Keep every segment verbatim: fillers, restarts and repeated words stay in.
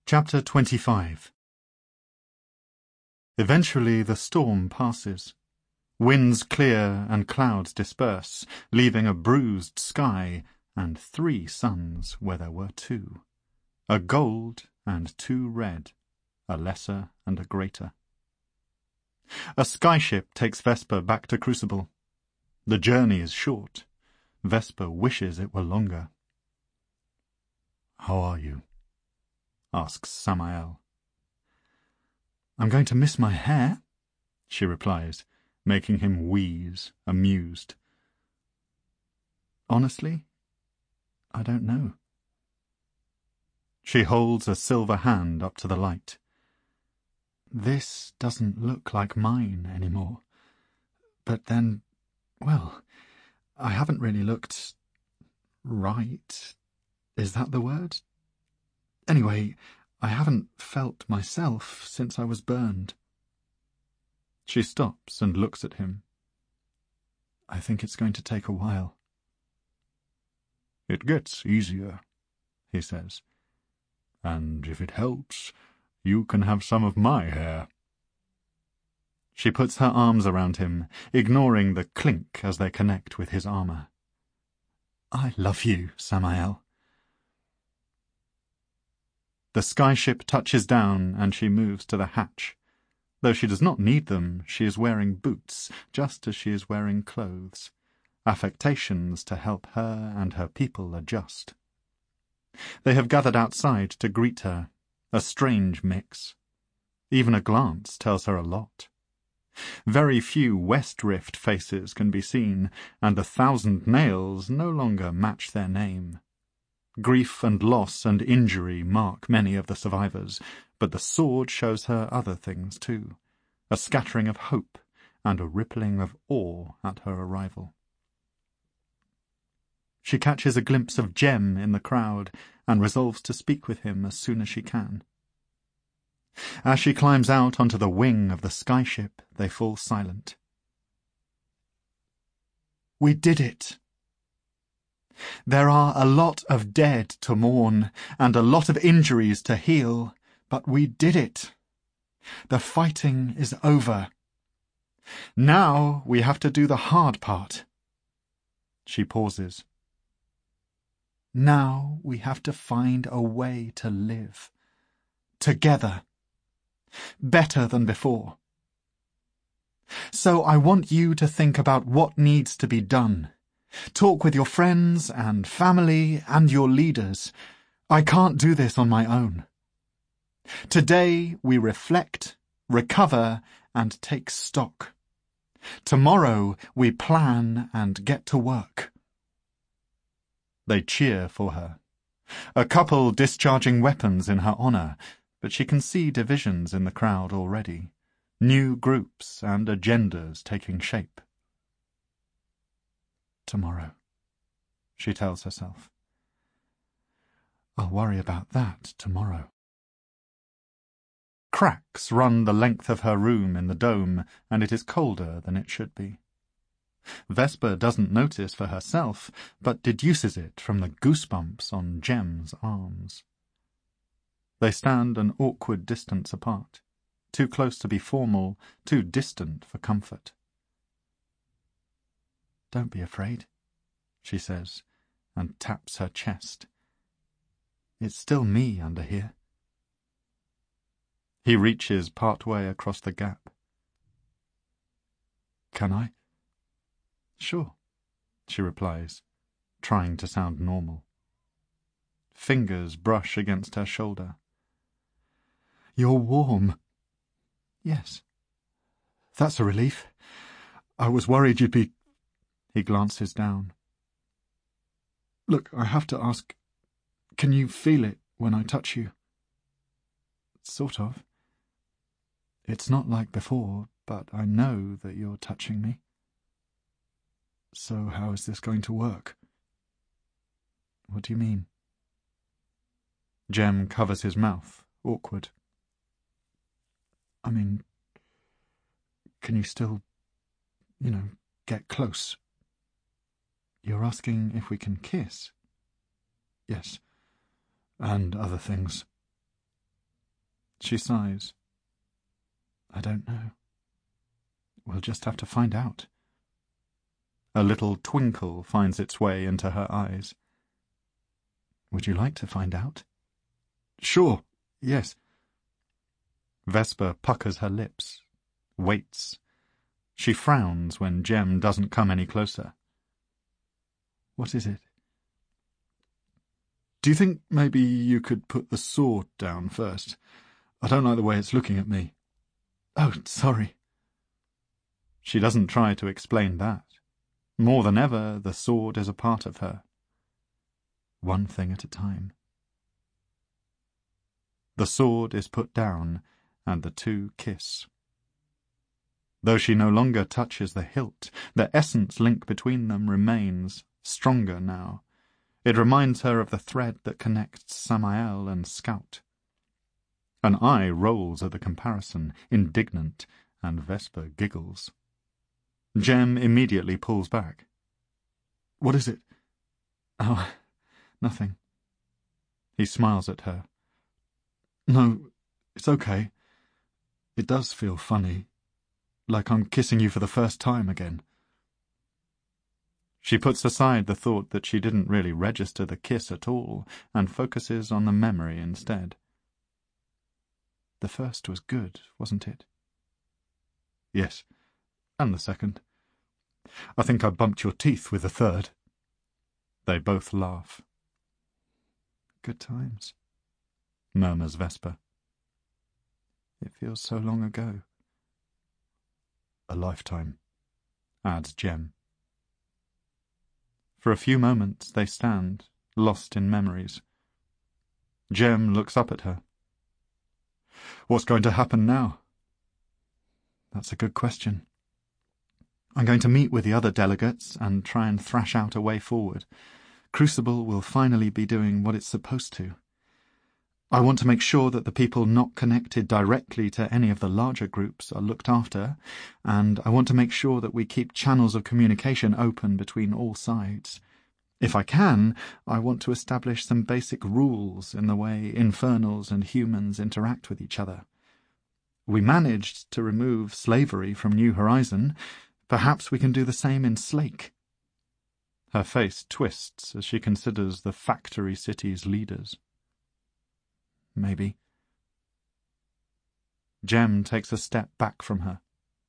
Chapter twenty-five. Eventually the storm passes. Winds clear and clouds disperse, leaving a bruised sky and three suns where there were two. A gold and two red, a lesser and a greater. A skyship takes Vesper back to Crucible. The journey is short. Vesper wishes it were longer. "How are you?" asks Samael. "I'm going to miss my hair," she replies, making him wheeze, amused. "Honestly, I don't know." She holds a silver hand up to the light. "This doesn't look like mine anymore. But then, well, I haven't really looked right. Is that the word? Anyway, I haven't felt myself since I was burned." She stops and looks at him. "I think it's going to take a while." "It gets easier," he says. "And if it helps, you can have some of my hair." She puts her arms around him, ignoring the clink as they connect with his armor. "I love you, Samael." The skyship touches down and she moves to the hatch. Though she does not need them, she is wearing boots, just as she is wearing clothes. Affectations to help her and her people adjust. They have gathered outside to greet her, a strange mix. Even a glance tells her a lot. Very few West Rift faces can be seen, and the thousand nails no longer match their name. Grief and loss and injury mark many of the survivors, but the sword shows her other things too, a scattering of hope and a rippling of awe at her arrival. She catches a glimpse of Jem in the crowd and resolves to speak with him as soon as she can. As she climbs out onto the wing of the skyship, they fall silent. "We did it. There are a lot of dead to mourn, and a lot of injuries to heal, but we did it. The fighting is over. Now we have to do the hard part." She pauses. "Now we have to find a way to live. Together. Better than before. So I want you to think about what needs to be done. Talk with your friends and family and your leaders. I can't do this on my own. Today we reflect, recover, and take stock. Tomorrow we plan and get to work." They cheer for her. A couple discharging weapons in her honor, but she can see divisions in the crowd already. New groups and agendas taking shape. "Tomorrow," she tells herself. "I'll worry about that tomorrow." Cracks run the length of her room in the dome, and it is colder than it should be. Vesper doesn't notice for herself, but deduces it from the goosebumps on Jem's arms. They stand an awkward distance apart, too close to be formal, too distant for comfort. "Don't be afraid," she says, and taps her chest. "It's still me under here." He reaches partway across the gap. "Can I?" "Sure," she replies, trying to sound normal. Fingers brush against her shoulder. "You're warm." "Yes." "That's a relief. I was worried you'd be—" He glances down. "Look, I have to ask, can you feel it when I touch you?" "Sort of. It's not like before, but I know that you're touching me." "So how is this going to work?" "What do you mean?" Jem covers his mouth, awkward. "I mean, can you still, you know, get close?" "You're asking if we can kiss?" "Yes, and other things." She sighs. I don't know. We'll just have to find out. A little twinkle finds its way into her eyes. Would you like to find out? Sure, yes. Vesper puckers her lips, waits. She frowns when Jem doesn't come any closer. What is it? Do you think maybe you could put the sword down first? I don't like the way it's looking at me. Oh, sorry. She doesn't try to explain that. More than ever, the sword is a part of her. One thing at a time. The sword is put down, and the two kiss. Though she no longer touches the hilt, the essence link between them remains, stronger now. It reminds her of the thread that connects Samael and Scout. An eye rolls at the comparison, indignant, and Vesper giggles. Jem immediately pulls back. What is it? Oh, nothing. He smiles at her. No, it's okay. It does feel funny, like I'm kissing you for the first time again. She puts aside the thought that she didn't really register the kiss at all and focuses on the memory instead. The first was good, wasn't it? Yes, and the second. I think I bumped your teeth with the third. They both laugh. Good times, murmurs Vesper. It feels so long ago. A lifetime, adds Jem. For a few moments they stand, lost in memories. Jem looks up at her. What's going to happen now? That's a good question. I'm going to meet with the other delegates and try and thrash out a way forward. Crucible will finally be doing what it's supposed to. I want to make sure that the people not connected directly to any of the larger groups are looked after, and I want to make sure that we keep channels of communication open between all sides. If I can, I want to establish some basic rules in the way infernals and humans interact with each other. We managed to remove slavery from New Horizon. Perhaps we can do the same in Slake. Her face twists as she considers the factory city's leaders. Maybe. Jem takes a step back from her.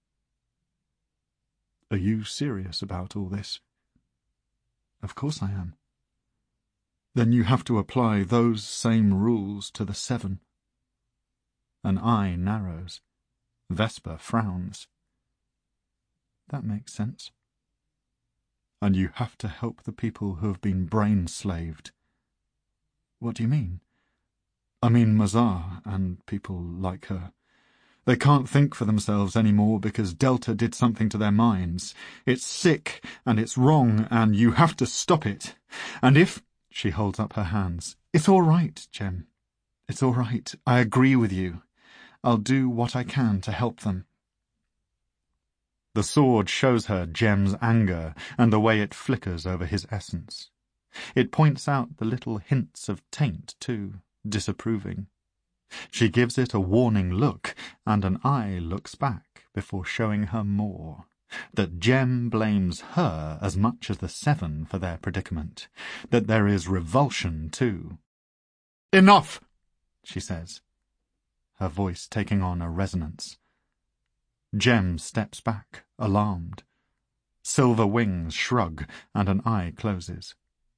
Are you serious about all this? Of course I am. Then you have to apply those same rules to the Seven. An eye narrows. Vesper frowns. That makes sense. And you have to help the people who have been brain-slaved. What do you mean? I mean Mazar and people like her. They can't think for themselves anymore because Delta did something to their minds. It's sick, and it's wrong, and you have to stop it. And if... She holds up her hands. It's all right, Jem. It's all right. I agree with you. I'll do what I can to help them. The sword shows her Jem's anger and the way it flickers over his essence. It points out the little hints of taint, too, disapproving. She gives it a warning look, and an eye looks back before showing her more. That Jem blames her as much as the Seven for their predicament. That there is revulsion, too. Enough, she says, her voice taking on a resonance. Jem steps back, alarmed. Silver wings shrug, and an eye closes.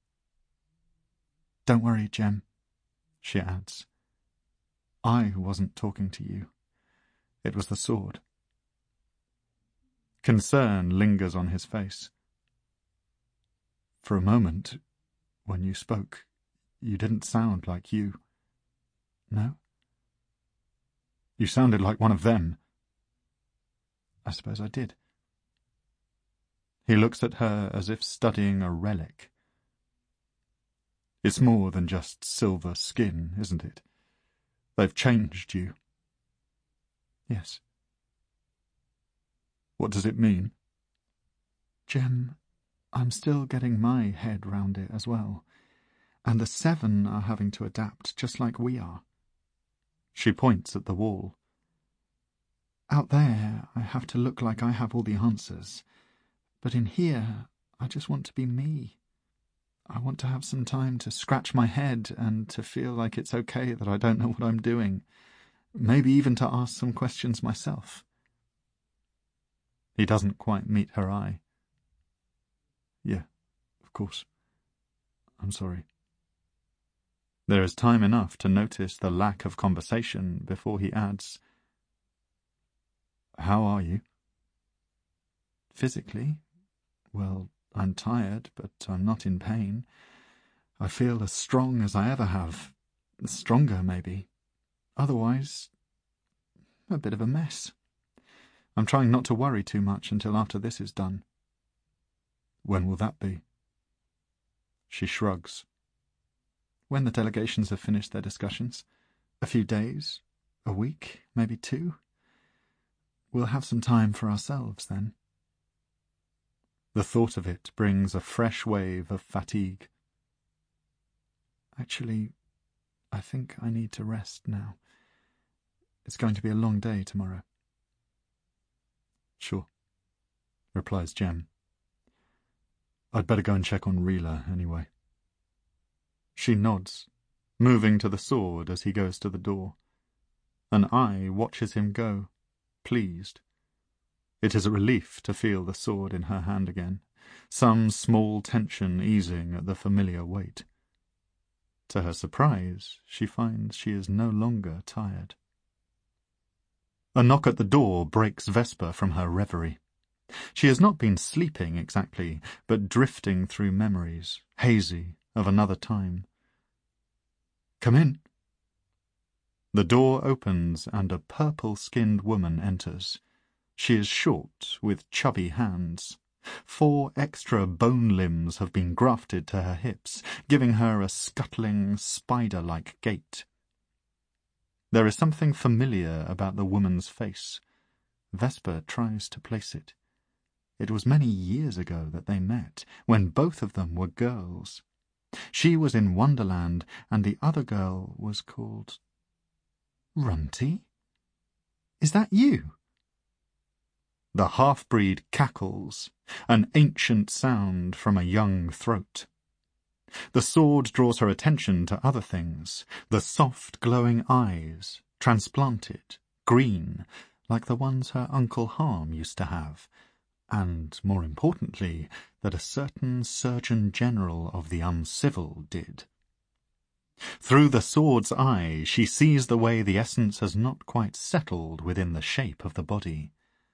Don't worry, Jem, she adds. I wasn't talking to you. It was the sword. Concern lingers on his face. For a moment, when you spoke, you didn't sound like you. No? You sounded like one of them. I suppose I did. He looks at her as if studying a relic. It's more than just silver skin, isn't it? They've changed you. Yes. What does it mean? Jem, I'm still getting my head round it as well. And the Seven are having to adapt just like we are. She points at the wall. Out there, I have to look like I have all the answers. But in here, I just want to be me. I want to have some time to scratch my head and to feel like it's okay that I don't know what I'm doing. Maybe even to ask some questions myself. He doesn't quite meet her eye. Yeah, of course. I'm sorry. There is time enough to notice the lack of conversation before he adds, "How are you?" Physically? Well, I'm tired, but I'm not in pain. I feel as strong as I ever have. Stronger, maybe. Otherwise, a bit of a mess. I'm trying not to worry too much until after this is done. When will that be? She shrugs. When the delegations have finished their discussions. A few days, a week, maybe two. We'll have some time for ourselves then. The thought of it brings a fresh wave of fatigue. Actually, I think I need to rest now. It's going to be a long day tomorrow. Sure, replies Jem. I'd better go and check on Rila anyway. She nods, moving to the sword as he goes to the door. An eye watches him go, pleased. It is a relief to feel the sword in her hand again, some small tension easing at the familiar weight. To her surprise, she finds she is no longer tired. A knock at the door breaks Vesper from her reverie. She has not been sleeping exactly, but drifting through memories, hazy, of another time. Come in. The door opens and a purple-skinned woman enters. She is short, with chubby hands. Four extra bone limbs have been grafted to her hips, giving her a scuttling, spider-like gait. There is something familiar about the woman's face. Vesper tries to place it. It was many years ago that they met, when both of them were girls. She was in Wonderland, and the other girl was called... Runty? Is that you? The half-breed cackles, an ancient sound from a young throat. The sword draws her attention to other things, the soft glowing eyes, transplanted, green, like the ones her Uncle Harm used to have, and, more importantly, that a certain Surgeon General of the Uncivil did. Through the sword's eye she sees the way the essence has not quite settled within the shape of the body.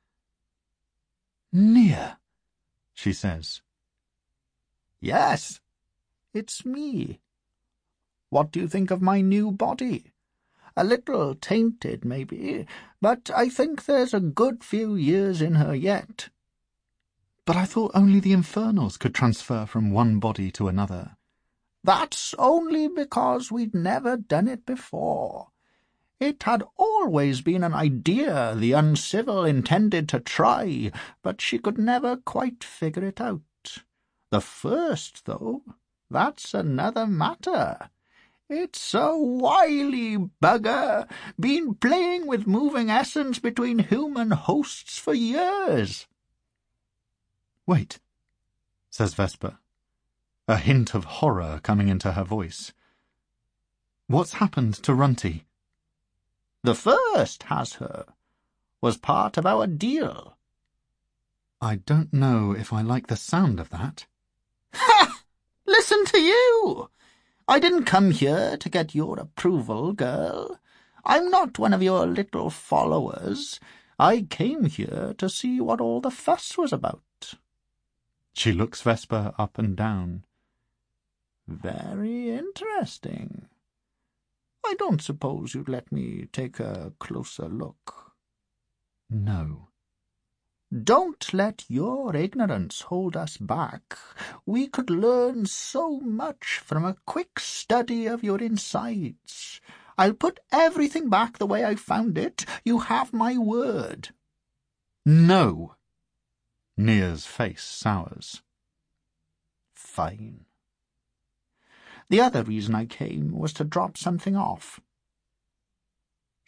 Nia, she says. Yes, it's me. What do you think of my new body? A little tainted, maybe, but I think there's a good few years in her yet. But I thought only the Infernals could transfer from one body to another. That's only because we'd never done it before. It had always been an idea the Uncivil intended to try, but she could never quite figure it out. The first, though, that's another matter. It's a wily bugger, been playing with moving essence between human hosts for years. Wait, says Vesper, a hint of horror coming into her voice. What's happened to Runty? The first has her. Was part of our deal. I don't know if I like the sound of that. Ha! Listen to you! I didn't come here to get your approval, girl. I'm not one of your little followers. I came here to see what all the fuss was about. She looks Vesper up and down. Very interesting. I don't suppose you'd let me take a closer look. No. Don't let your ignorance hold us back. We could learn so much from a quick study of your insides. I'll put everything back the way I found it. You have my word. No. Nia's face sours. Fine. The other reason I came was to drop something off.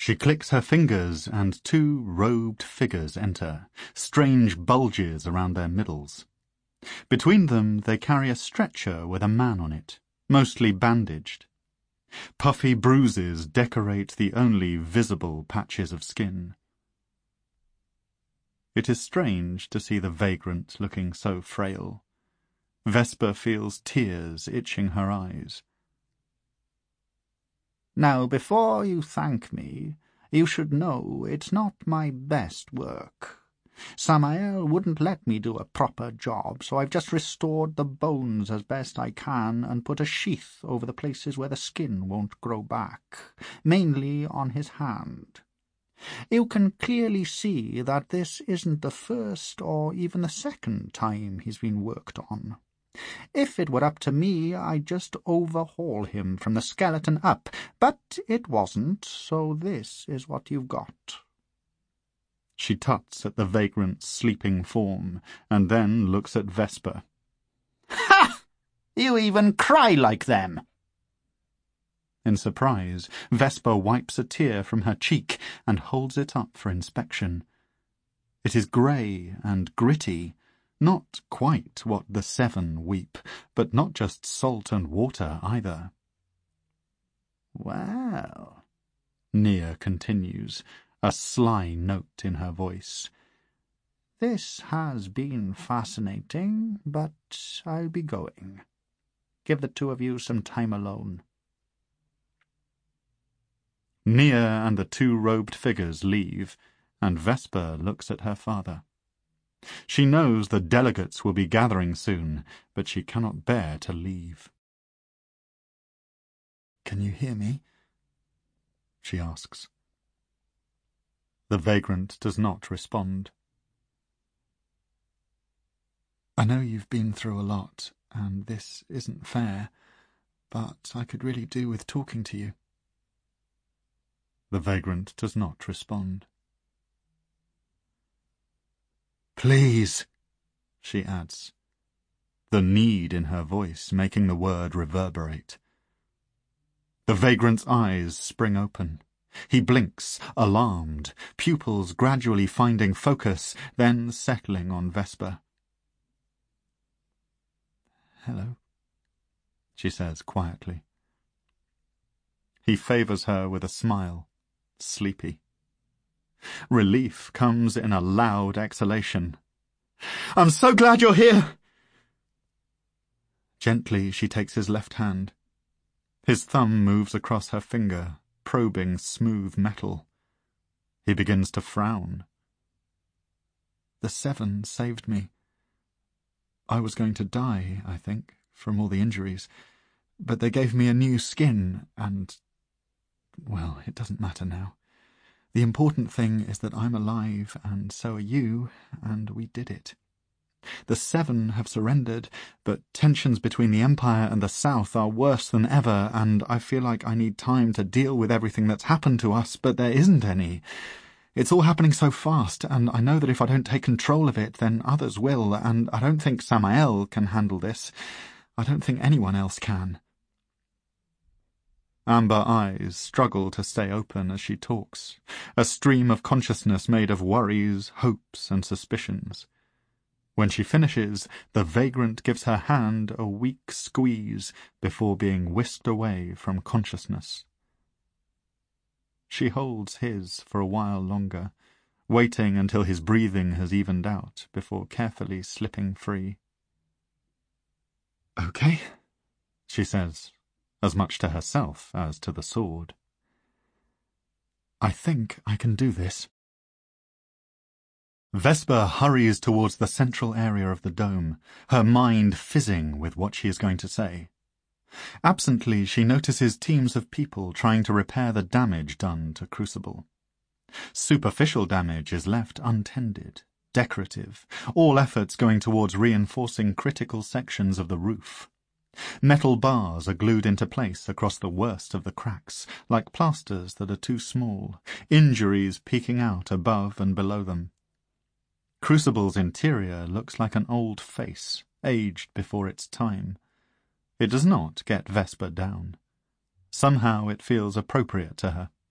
She clicks her fingers, and two robed figures enter, strange bulges around their middles. Between them they carry a stretcher with a man on it, mostly bandaged. Puffy bruises decorate the only visible patches of skin. It is strange to see the vagrant looking so frail. Vesper feels tears itching her eyes. Now, before you thank me, you should know it's not my best work. Samael wouldn't let me do a proper job, so I've just restored the bones as best I can and put a sheath over the places where the skin won't grow back, mainly on his hand. You can clearly see that this isn't the first or even the second time he's been worked on. If it were up to me, I'd just overhaul him from the skeleton up, but it wasn't, so this is what you've got. She tuts at the vagrant's sleeping form, and then looks at Vesper. Ha! You even cry like them! In surprise, Vesper wipes a tear from her cheek and holds it up for inspection. It is grey and gritty, not quite what the Seven weep, but not just salt and water either. Well, Nia continues, a sly note in her voice. This has been fascinating, but I'll be going. Give the two of you some time alone. Nia and the two robed figures leave, and Vesper looks at her father. She knows the delegates will be gathering soon, but she cannot bear to leave. "Can you hear me?" she asks. The vagrant does not respond. "I know you've been through a lot, and this isn't fair, but I could really do with talking to you." The vagrant does not respond. "Please," she adds, the need in her voice making the word reverberate. The vagrant's eyes spring open. He blinks, alarmed, pupils gradually finding focus, then settling on Vesper. "Hello," she says quietly. He favours her with a smile, sleepy. Relief comes in a loud exhalation. "I'm so glad you're here!" Gently she takes his left hand. His thumb moves across her finger, probing smooth metal. He begins to frown. "The Seven saved me. I was going to die, I think, from all the injuries, but they gave me a new skin, and, well, it doesn't matter now. The important thing is that I'm alive, and so are you, and we did it. The Seven have surrendered, but tensions between the Empire and the South are worse than ever, and I feel like I need time to deal with everything that's happened to us, but there isn't any. It's all happening so fast, and I know that if I don't take control of it, then others will, and I don't think Samael can handle this. I don't think anyone else can." Amber eyes struggle to stay open as she talks, a stream of consciousness made of worries, hopes, and suspicions. When she finishes, the vagrant gives her hand a weak squeeze before being whisked away from consciousness. She holds his for a while longer, waiting until his breathing has evened out before carefully slipping free. "Okay," she says, as much to herself as to the sword. "I think I can do this." Vesper hurries towards the central area of the dome, her mind fizzing with what she is going to say. Absently, she notices teams of people trying to repair the damage done to Crucible. Superficial damage is left untended, decorative, all efforts going towards reinforcing critical sections of the roof. Metal bars are glued into place across the worst of the cracks, like plasters that are too small, injuries peeking out above and below them. Crucible's interior looks like an old face, aged before its time. It does not get Vesper down. Somehow it feels appropriate to her.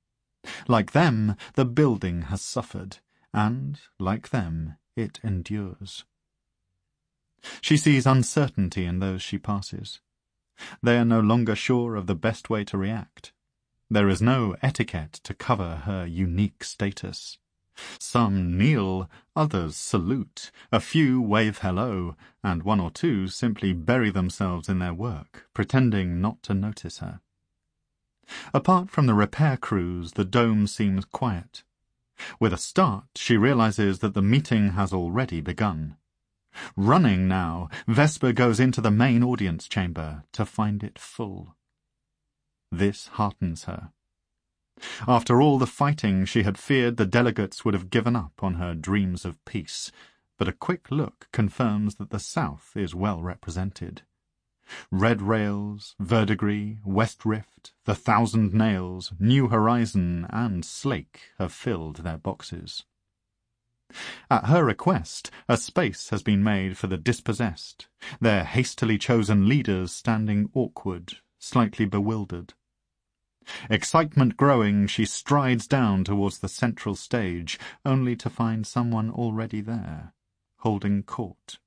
Like them, the building has suffered, and, like them, it endures. She sees uncertainty in those she passes. They are no longer sure of the best way to react. There is no etiquette to cover her unique status. Some kneel, others salute, a few wave hello, and one or two simply bury themselves in their work, pretending not to notice her. Apart from the repair crews, the dome seems quiet. With a start, she realizes that the meeting has already begun. Running now, Vesper goes into the main audience chamber to find it full. This heartens her. After all the fighting, she had feared the delegates would have given up on her dreams of peace, but a quick look confirms that the South is well represented. Red Rails, Verdigris, West Rift, The Thousand Nails, New Horizon, and Slake have filled their boxes. At her request, a space has been made for the dispossessed, their hastily chosen leaders standing awkward, slightly bewildered. Excitement growing, she strides down towards the central stage, only to find someone already there, holding court.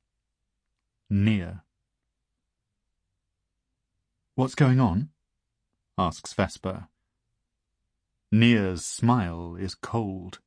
Near. "What's going on?" asks Vesper. Near's smile is cold.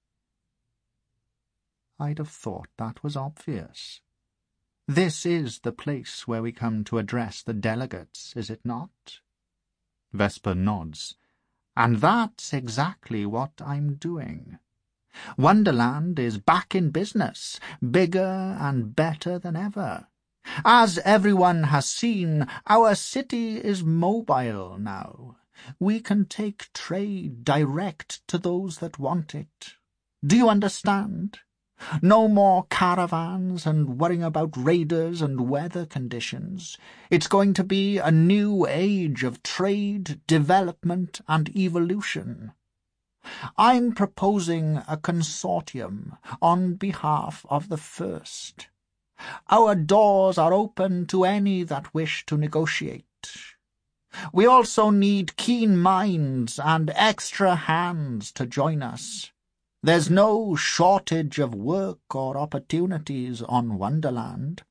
"I'd have thought that was obvious. This is the place where we come to address the delegates, is it not?" Vesper nods. "And that's exactly what I'm doing. Wonderland is back in business, bigger and better than ever. As everyone has seen, our city is mobile now. We can take trade direct to those that want it. Do you understand? No more caravans and worrying about raiders and weather conditions. It's going to be a new age of trade, development, and evolution. I'm proposing a consortium on behalf of the First. Our doors are open to any that wish to negotiate. We also need keen minds and extra hands to join us. There's no shortage of work or opportunities on Wonderland."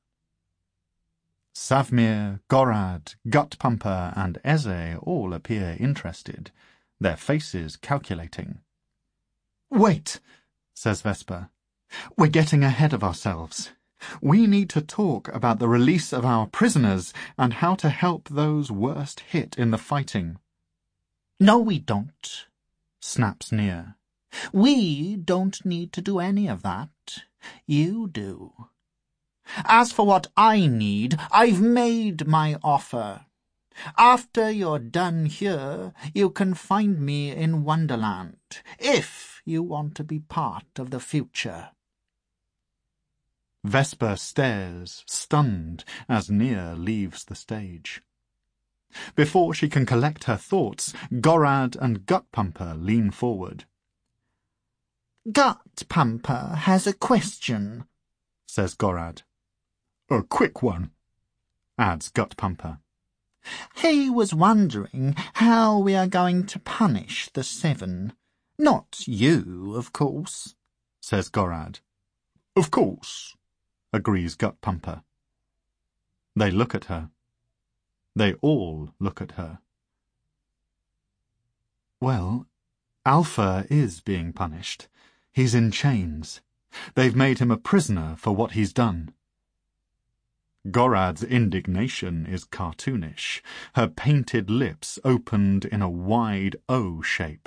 Savmir, Gorad, Gutpumper, and Eze all appear interested, their faces calculating. "Wait," says Vesper. "We're getting ahead of ourselves. We need to talk about the release of our prisoners and how to help those worst hit in the fighting." "No, we don't," snaps Near. "We don't need to do any of that. You do. As for what I need, I've made my offer. After you're done here, you can find me in Wonderland, if you want to be part of the future." Vesper stares, stunned, as Near leaves the stage. Before she can collect her thoughts, Gorad and Gutpumper lean forward. "Gutpumper has a question," says Gorad. "A quick one," adds Gutpumper. "He was wondering how we are going to punish the Seven. Not you, of course," says Gorad. "Of course," agrees Gutpumper. They look at her. They all look at her. "Well, Alpha is being punished. He's in chains. They've made him a prisoner for what he's done." Gorad's indignation is cartoonish, her painted lips opened in a wide O shape.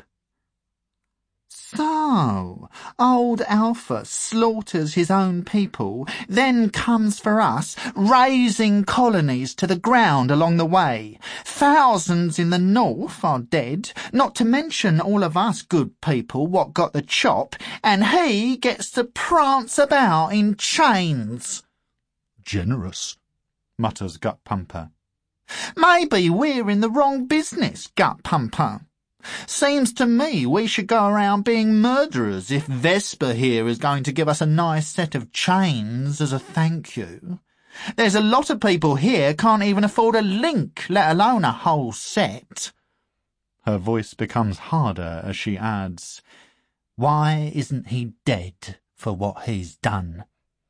"So, old Alpha slaughters his own people, then comes for us, razing colonies to the ground along the way. Thousands in the north are dead, not to mention all of us good people what got the chop, and he gets to prance about in chains." "Generous," mutters Gutpumper. "Maybe we're in the wrong business, Gutpumper. Seems to me we should go around being murderers if Vesper here is going to give us a nice set of chains as a thank you. There's a lot of people here can't even afford a link, let alone a whole set." Her voice becomes harder as she adds, "Why isn't he dead for what he's done?"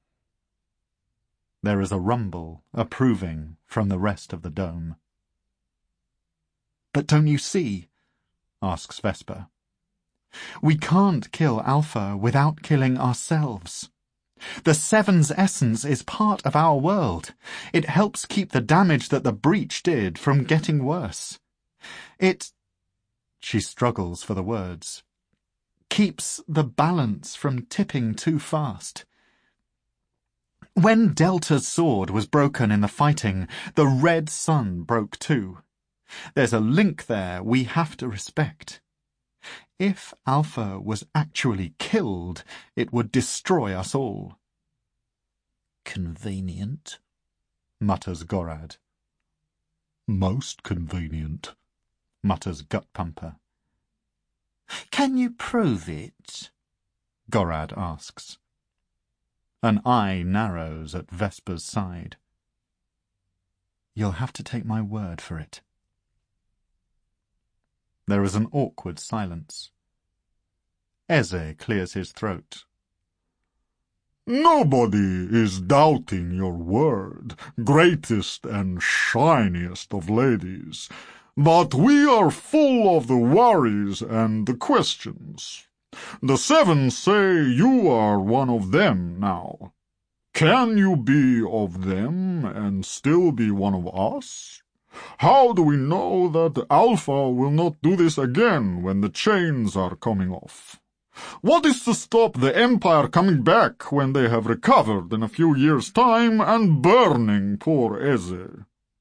There is a rumble, approving, from the rest of the dome. "But don't you see?" asks Vesper. "We can't kill Alpha without killing ourselves. The Seven's essence is part of our world. It helps keep the damage that the breach did from getting worse. It—" she struggles for the words, "keeps the balance from tipping too fast. When Delta's sword was broken in the fighting, the red sun broke too. There's a link there we have to respect. If Alpha was actually killed, it would destroy us all." "Convenient," mutters Gorad. "Most convenient," mutters Gut Pumper. "Can you prove it?" Gorad asks. An eye narrows at Vesper's side. "You'll have to take my word for it." There is an awkward silence. Eze clears his throat. "Nobody is doubting your word, greatest and shiniest of ladies, but we are full of the worries and the questions. The Seven say you are one of them now. Can you be of them and still be one of us? How do we know that Alpha will not do this again when the chains are coming off? What is to stop the Empire coming back when they have recovered in a few years' time and burning poor Eze?"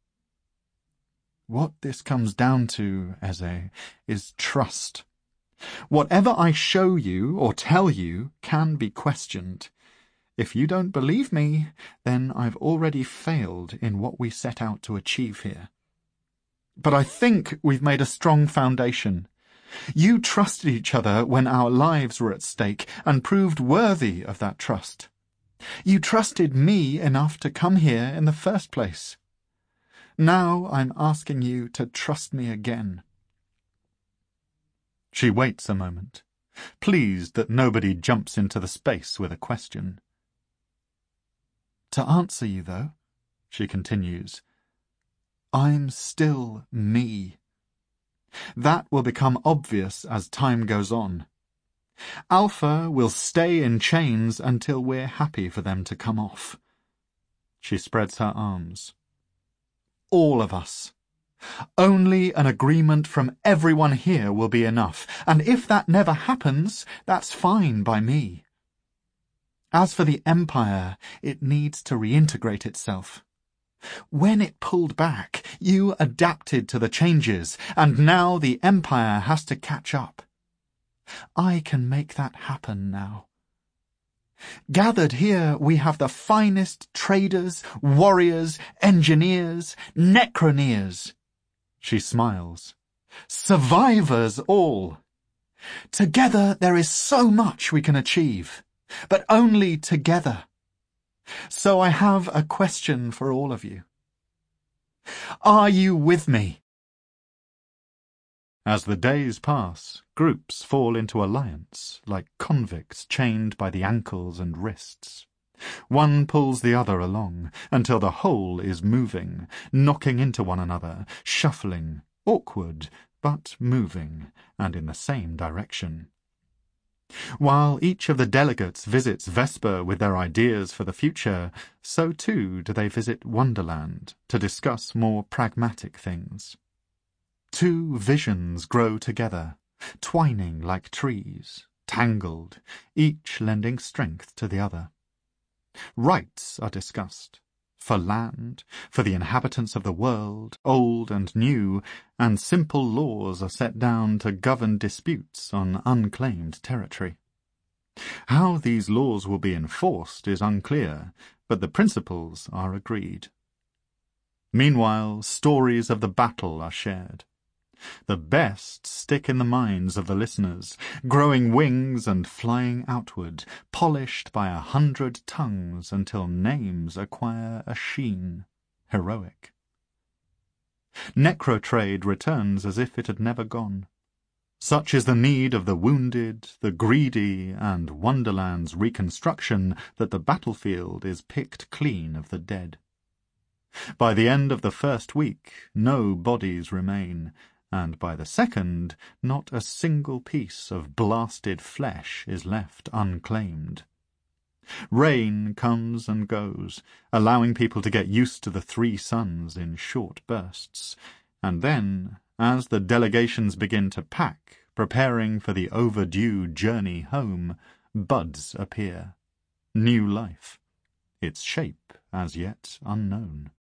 What this comes down to, Eze, is trust. Whatever I show you or tell you can be questioned. If you don't believe me, then I've already failed in what we set out to achieve here. But I think we've made a strong foundation. You trusted each other when our lives were at stake and proved worthy of that trust. You trusted me enough to come here in the first place. Now I'm asking you to trust me again." She waits a moment, pleased that nobody jumps into the space with a question. "To answer you, though," she continues, "I'm still me. That will become obvious as time goes on. Alpha will stay in chains until we're happy for them to come off." She spreads her arms. "All of us. Only an agreement from everyone here will be enough, and if that never happens, that's fine by me. As for the Empire, it needs to reintegrate itself. When it pulled back, you adapted to the changes, and now the Empire has to catch up. I can make that happen now. Gathered here, we have the finest traders, warriors, engineers, necroneers." She smiles. "Survivors all. Together there is so much we can achieve, but only together. So I have a question for all of you. Are you with me?" As the days pass, groups fall into alliance, like convicts chained by the ankles and wrists. One pulls the other along, until the whole is moving, knocking into one another, shuffling, awkward, but moving, and in the same direction. While each of the delegates visits Vesper with their ideas for the future, so too do they visit Wonderland to discuss more pragmatic things. Two visions grow together, twining like trees, tangled, each lending strength to the other. Rights are discussed, for land, for the inhabitants of the world, old and new, and simple laws are set down to govern disputes on unclaimed territory. How these laws will be enforced is unclear, but the principles are agreed. Meanwhile, stories of the battle are shared. The best stick in the minds of the listeners, growing wings and flying outward, polished by a hundred tongues until names acquire a sheen, heroic. Necrotrade returns as if it had never gone. Such is the need of the wounded, the greedy, and Wonderland's reconstruction that the battlefield is picked clean of the dead. By the end of the first week, no bodies remain, and by the second, not a single piece of blasted flesh is left unclaimed. Rain comes and goes, allowing people to get used to the three suns in short bursts, and then, as the delegations begin to pack, preparing for the overdue journey home, buds appear. New life. Its shape as yet unknown.